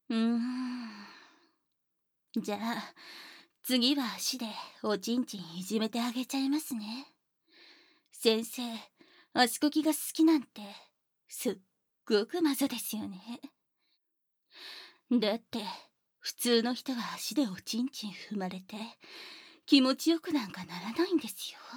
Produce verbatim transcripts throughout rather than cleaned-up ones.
うーん。じゃあ、次は足でおちんちんいじめてあげちゃいますね。先生、足こきが好きなんて、すっごくマゾですよね。だって、普通の人は足でおちんちん踏まれて、気持ちよくなんかならないんですよ。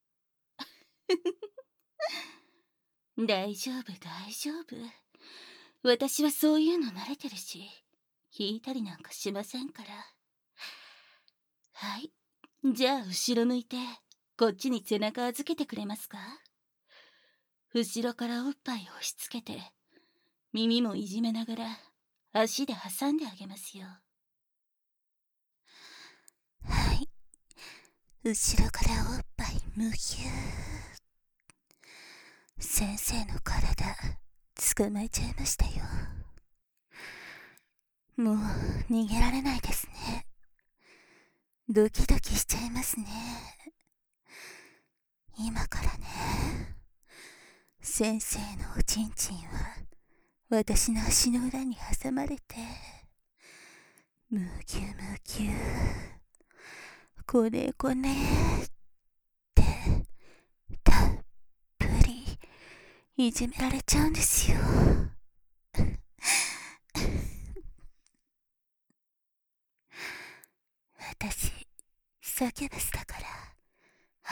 大丈夫、大丈夫。私はそういうの慣れてるし、引いたりなんかしませんから。はい。じゃあ、後ろ向いて、こっちに背中預けてくれますか？後ろからおっぱい押し付けて、耳もいじめながら、足で挟んであげますよ。はい。後ろからおっぱいむぎゅー。先生の体、捕まえちゃいましたよ。もう、逃げられないですね。ドキドキしちゃいますね。今からね、先生のおちんちんは、私の足の裏に挟まれて、むぎゅむぎゅ、こねこねって、たっぷり、いじめられちゃうんですよ。私、サキュバスだから、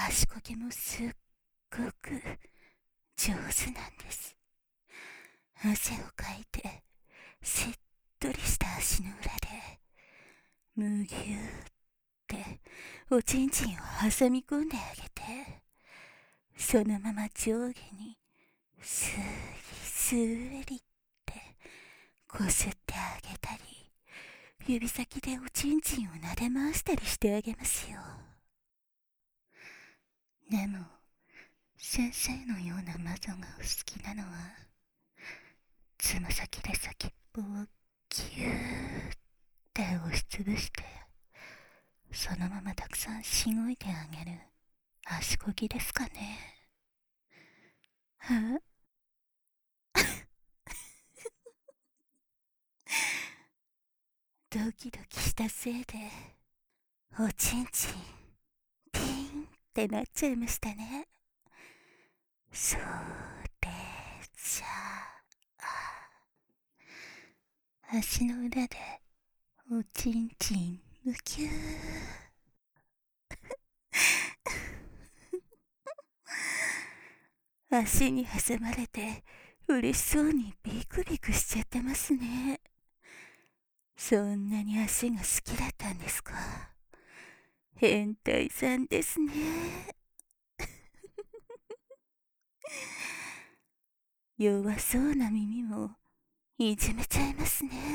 足こきもすっごく上手なんです。汗をかいて、しっとりした足の裏で、むぎゅーっておちんちんを挟み込んであげて、そのまま上下にスーリスーリってこすってあげたり、指先でおちんちんを撫で回したりしてあげますよ。でも、先生のような魔女がお好きなのは、つま先で先っぽをギューって押しつぶして、そのままたくさんしごいてあげる足こぎですかね。はドキドキしたせいで、おちんちん、ピーンってなっちゃいましたね。それじゃあ、足の裏で、おちんちん、むきゅー。足に挟まれて、嬉しそうにビクビクしちゃってますね。そんなに足が好きだったんですか？変態さんですね。弱そうな耳もいじめちゃいますね。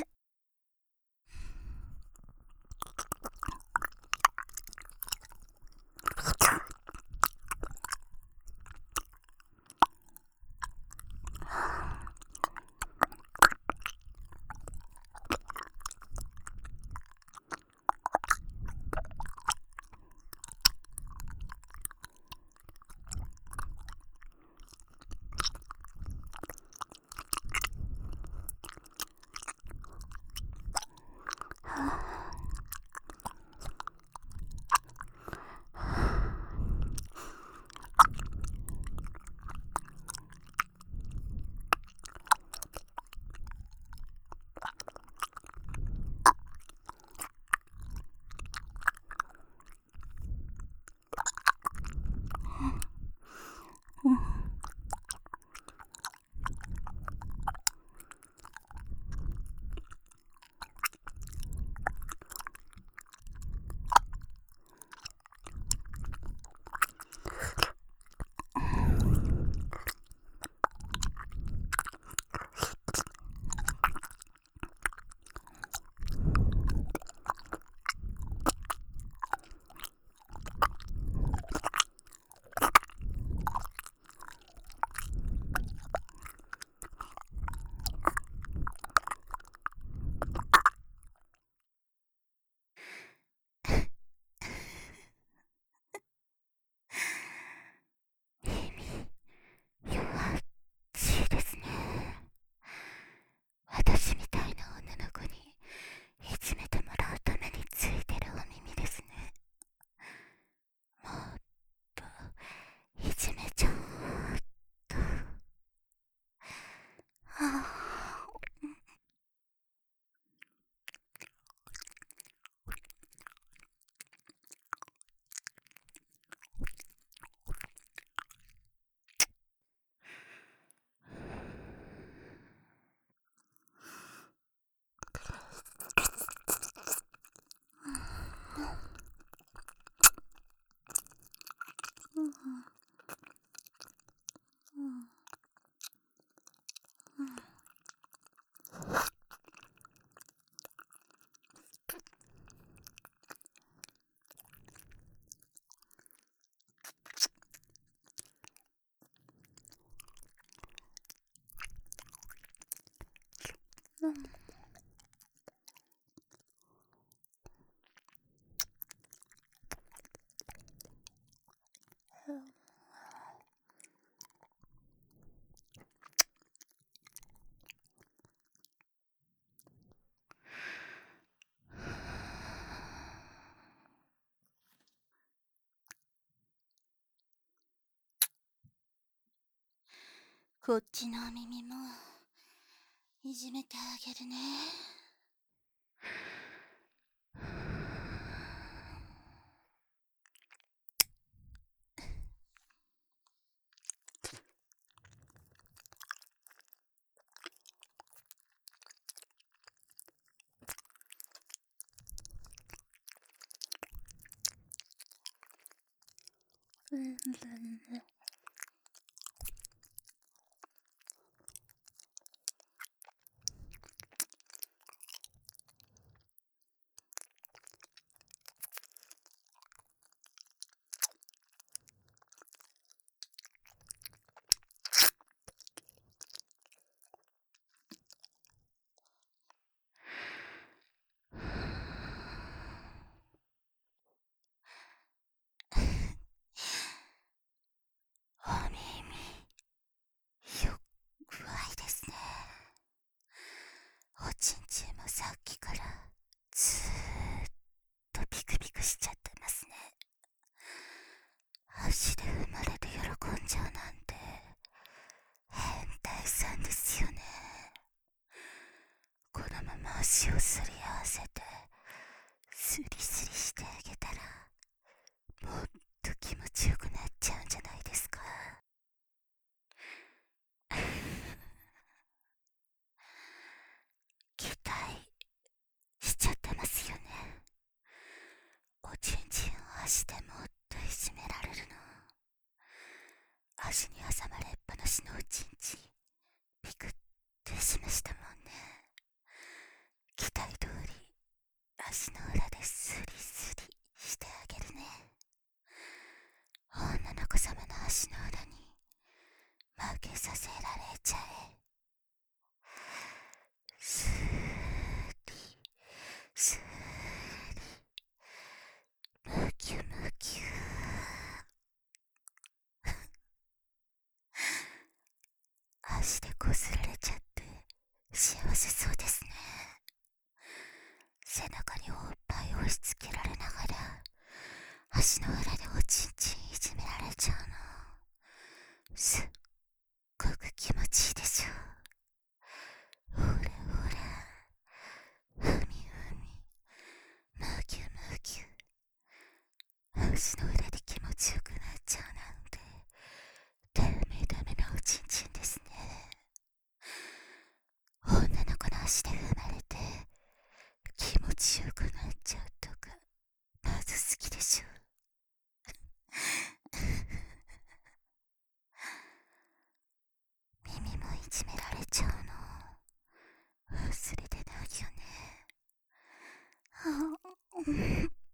こっちのお耳もいじめてあげるね。うんうんお耳よくわいですね。おちんちんもさっきからずーっとピクピクしちゃってますね。足で生まれて喜んじゃうなんて変態さんですよね。このまま足をすり合わせてスリスリしてあげたらもっと気持ちよくなっちゃうんじゃないですか。期待しちゃってますよね。おちんちんを足でもっといじめられるの。足に挟まれっぱなしのおちんちんピクってしましたもんね。期待通り足の裏でスリスリしてあげるね。女の子様の足の裏に負けさせられちゃえ。スーリスーリムキュムキュ足でこすられちゃって幸せそうですね。背中におっぱい押し付けられながら足の裏でおちんちんいじめられちゃうのすっごく気持ちいいでしょ。ほらほらふみふみムキュムキュ足の裏で気持ちよくなっちゃうなんてダメダメなおちんちんですね。女の子の足で生まれて気持ちよくなっちゃうとか謎すぎでしょ。耳もいじめられちゃうの忘れてないよね。はあ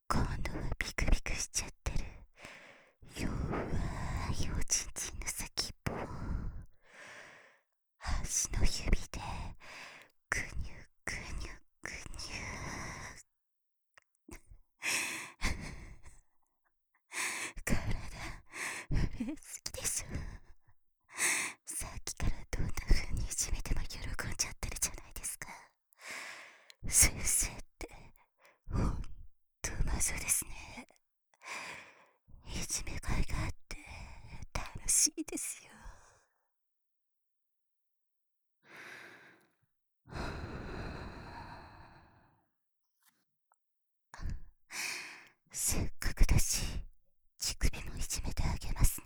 今度はビクビクしちゃってる弱いおちんちんの先っぽを足の指でぐにゅぐにゅぐにゅ体震えすぎでしょ。さっきからどんな風にいじめても喜んじゃってるじゃないですか。先生ってほんとうまそうですね。いじめがいがあって楽しいですよ。せっかくだし乳首もいじめてあげますね。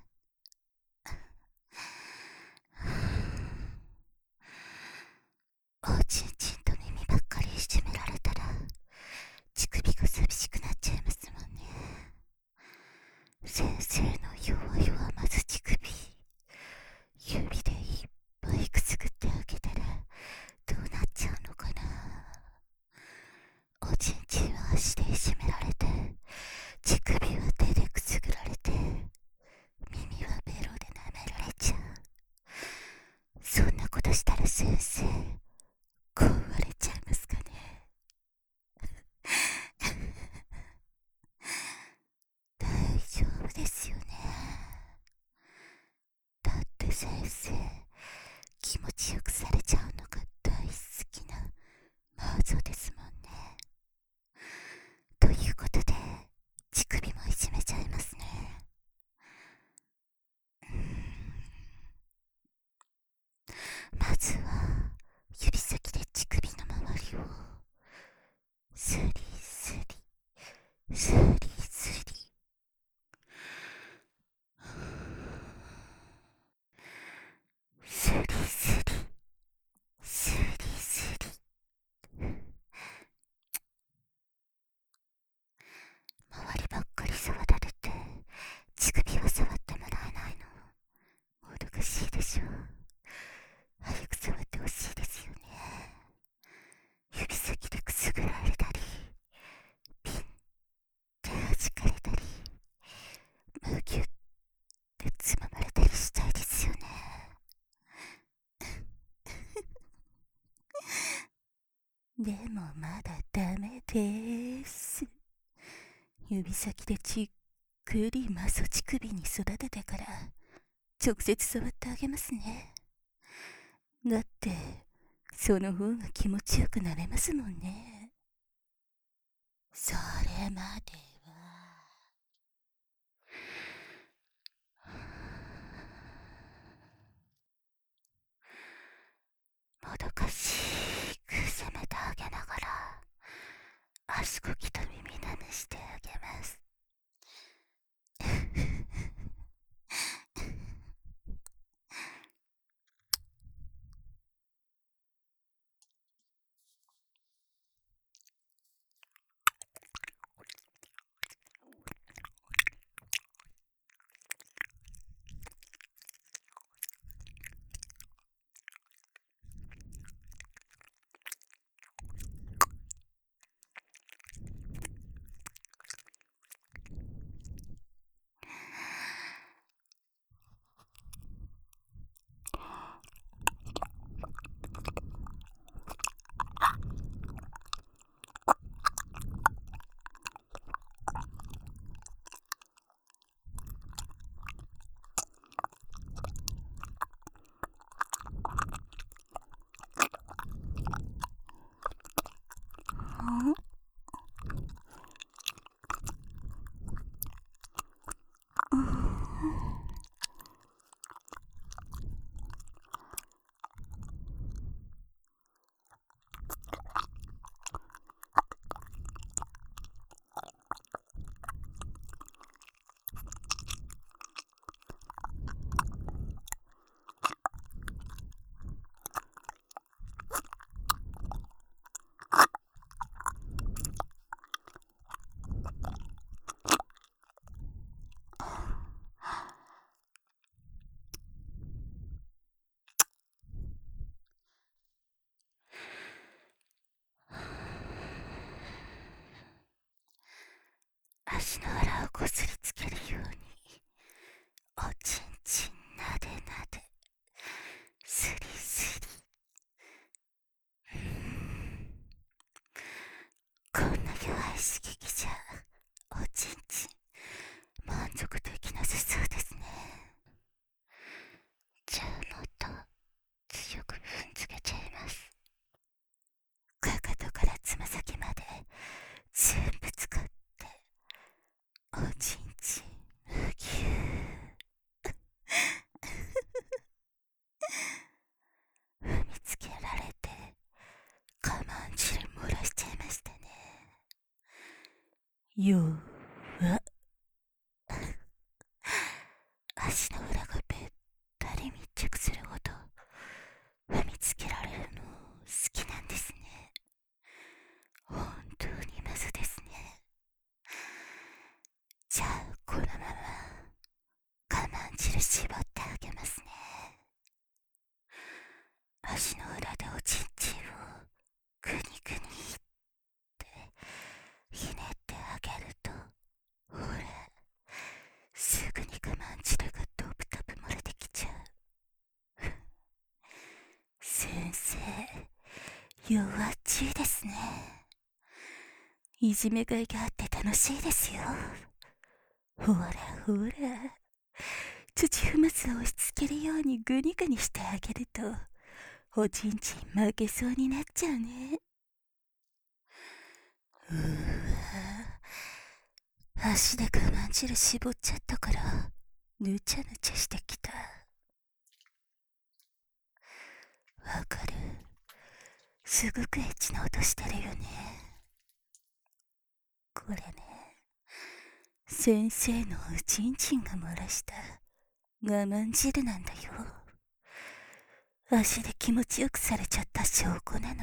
おちんちんと耳ばっかりいじめられたら乳首が寂しくなっちゃいますもんね。先生の弱々はまず乳首指でいっぱいくすぐってあげたらどうなっちゃうのかな。おちんちんは足でいじめられて乳首は手でくすぐられて耳はベロで舐められちゃう。そんなことしたら先生壊れちゃいますかね。大丈夫ですよね。だって先生気持ちよくされちゃうのが大好きなマゾですもんね。ということで乳首もいじめちゃいますね。まずは指先で乳首の周りをスリスリスリスリスリスリスリスリ周りばっかり触られて乳首は触ってもらえないのもどかしいでしょ。早く触ってほしいですよね。指先でくすぐられたりピンって弾かれたりむぎゅってつままれたりしたいですよね。でもまだダメでーす。指先でじっくりマソ乳首に育ててから直接触ってあげますね。だってその方が気持ちよくなれますもんね。それまではもどかしく攻めてあげながら足こきと耳なめしてあげます。 足の裏をこすりつけるようにおちんちんなでなでスリスリ。うーん、こんな弱い刺激じゃおちんちん満足できなさそうですね。じゃあもっと強く踏んづけちゃいます。かかとからつま先まで全部使っておちんちんむぎゅー踏みつけられて我慢汁漏らしちゃいましたね。弱っ。足の裏がべったり密着するほど踏みつけられるの好きなんですね。本当にまずですね。じゃあこのまま我慢汁絞ってあげますね。足の裏でおちんちんをグニグニってひねってあげると、ほらすぐに我慢汁がドブドブ漏れてきちゃう。先生弱っちいですね。いじめがいがあって楽しいですよ。ほらほら、土踏まずを押し付けるようにグニグニしてあげるとおちんちん負けそうになっちゃうね。うわ、足で我慢汁絞っちゃったからぬちゃぬちゃしてきた。わかる、すごくエッチな音してるよね。これね、先生のおちんちんが漏らした我慢汁なんだよ。足で気持ちよくされちゃった証拠なの。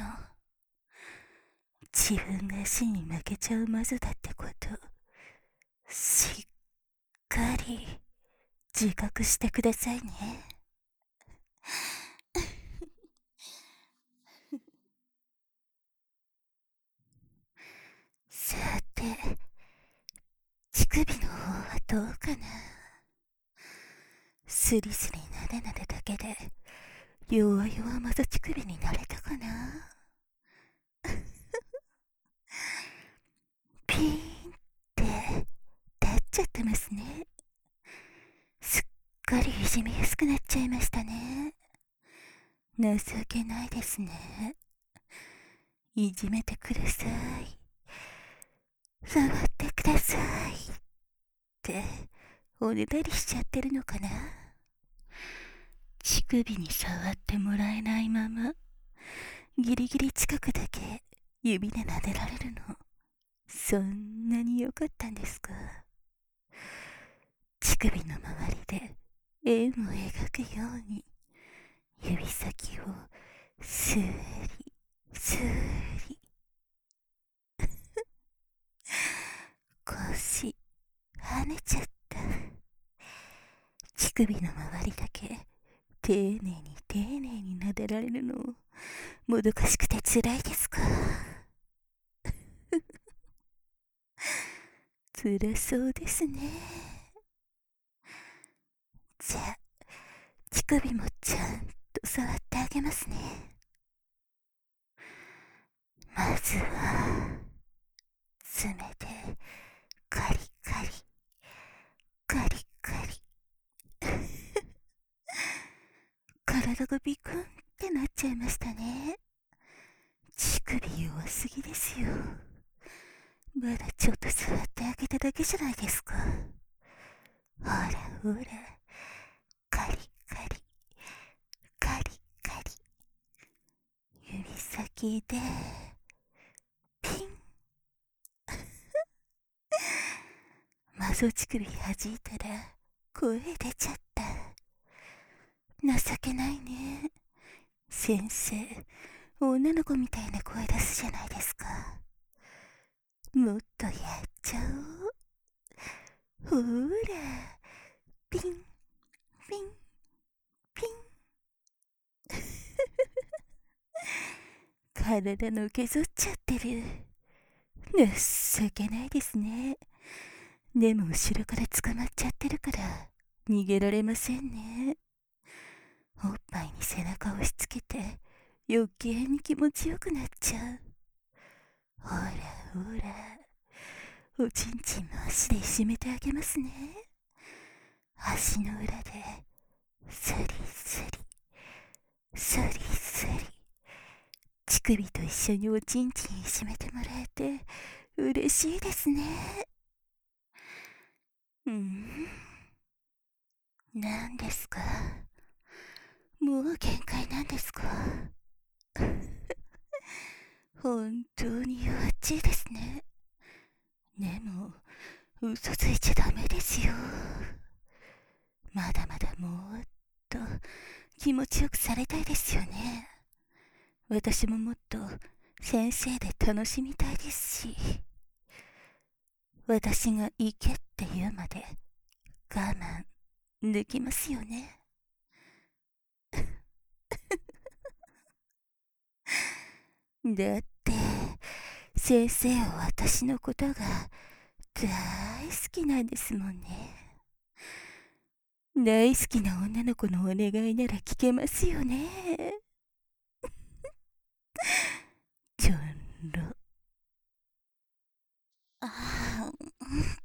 自分が足に負けちゃうマゾだってことしっかり自覚してくださいね。さて、乳首の方はどうかな。スリスリなでなでだけで弱々マゾ乳首になれたかな。ピーンって立っちゃってますね。すっかりいじめやすくなっちゃいましたね。情けないですね。いじめてください、触ってくださいっておねだりしちゃってるのかな。乳首に触ってもらえないままギリギリ近くだけ指で撫でられるの、そんなに良かったんですか。乳首の周りで円を描くように指先をスーリスーリ腰跳ねちゃった。乳首の周りだけ丁寧に丁寧に撫でられるのもどかしくて辛いですか。辛そうですね。じゃあ乳首もちゃんと触ってあげますね。まずは爪でカリカリカリカリ体がビクンってなっちゃいましたね。乳首弱すぎですよ。まだちょっと座ってあげただけじゃないですか。ほらほら、カリカリカリカリ、指先でピンマゾ乳首弾いたら声出ちゃった。情けないね。先生女の子みたいな声出すじゃないですか。もっとやっちゃおう。ほーら、ピンピンピン体のけぞっちゃってる。情けないですね。 でも後ろから捕まっちゃってるから逃げられませんね。おっぱいに背中を押し付けて余計に気持ちよくなっちゃう。ほらほら、おちんちんも足で締めてあげますね。足の裏でスリスリスリスリ、乳首と一緒におちんちん締めてもらえて嬉しいですね。うん、何ですか、もう限界なんですか。本当に弱っちいですね。でも嘘ついちゃダメですよ。まだまだもっと気持ちよくされたいですよね。私ももっと先生で楽しみたいですし、私が行けって言うまで我慢できますよね。だって先生は私のことが大好きなんですもんね。大好きな女の子のお願いなら聞けますよね。ちょんろ。ああ、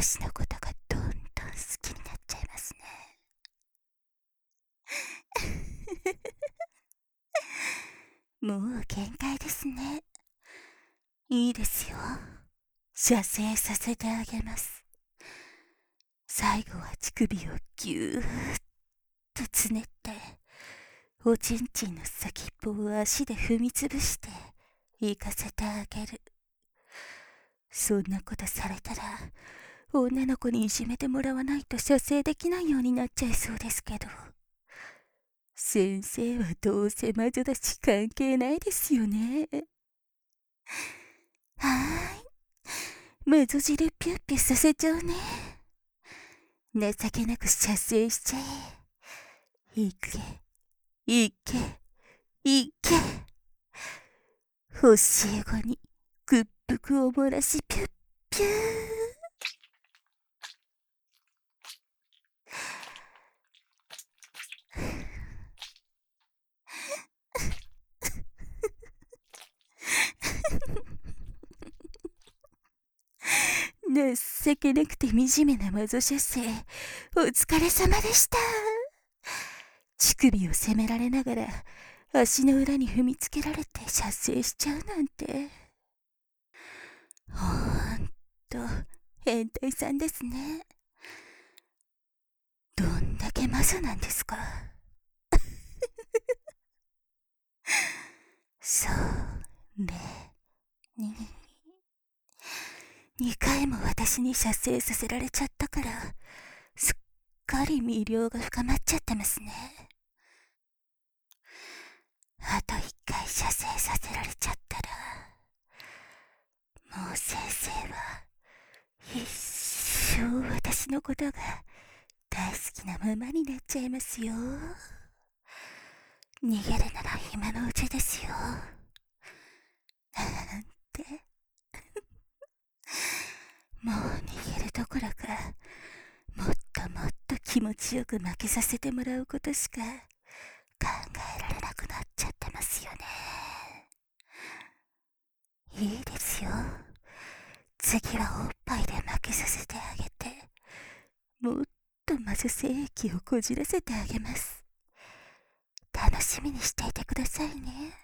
私のことがどんどん好きになっちゃいますね。もう限界ですね。いいですよ。射精させてあげます。最後は乳首をぎゅーっとつねって、おちんちんの先っぽを足で踏みつぶして行かせてあげる。そんなことされたら、女の子にいじめてもらわないと射精できないようになっちゃいそうですけど。先生はどうせ魔女だし関係ないですよね。はーい。魔女汁ピュッピュさせちゃうね。情けなく射精しちゃえ。いけ、いけ、いけ。教え子に屈服を漏らしピュッピュー。情けなくて惨めな魔女射精、お疲れ様でした。乳首を責められながら足の裏に踏みつけられて射精しちゃうなんて、ほんと変態さんですね。どんだけ魔女なんですか。それににかいも私に射精させられちゃったから、すっかり魅了が深まっちゃってますね。あといっかい射精させられちゃったら、もう先生は一生私のことが大好きなままになっちゃいますよ。逃げるなら今のうちですよ。なんて。もう逃げるどころか、もっともっと気持ちよく負けさせてもらうことしか考えられなくなっちゃってますよね。いいですよ。次はおっぱいで負けさせてあげて、もっと魔女精液をこじらせてあげます。楽しみにしていてくださいね。